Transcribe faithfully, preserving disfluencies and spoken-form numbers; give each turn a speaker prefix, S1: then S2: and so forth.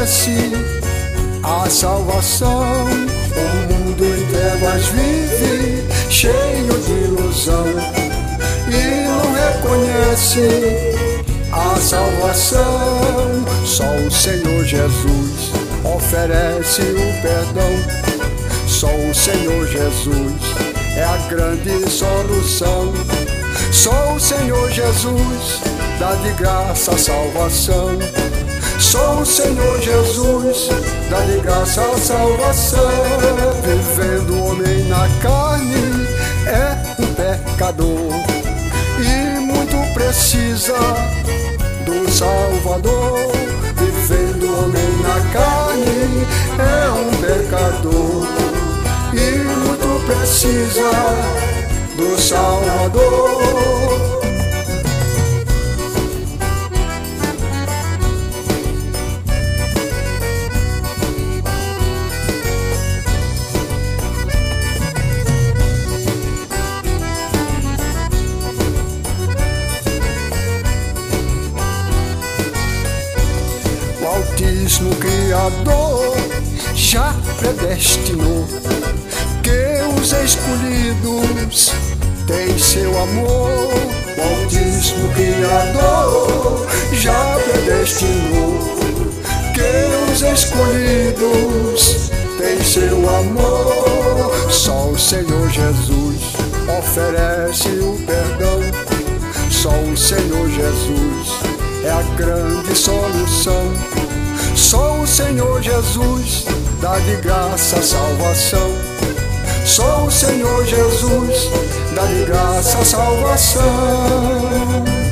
S1: reconhece a salvação. O mundo em trevas vive, cheio de ilusão, e não reconhece a salvação. Só o Senhor Jesus oferece o perdão. Só o Senhor Jesus é a grande solução. Só o Senhor Jesus dá de graça a salvação. Só o Senhor Jesus dá de graça a salvação. Vivendo o homem na carne é um pecador e muito precisa do Salvador. Vivendo o homem na carne é um pecador e muito precisa do Salvador. O Altíssimo Criador já predestinou que os escolhidos têm seu amor. O Altíssimo Criador já predestinou que os escolhidos têm seu amor. Só o Senhor Jesus oferece o perdão. Só o Senhor Jesus é a grande solução. Só o Senhor Jesus dá de graça a salvação. Só o Senhor Jesus dá de graça a salvação.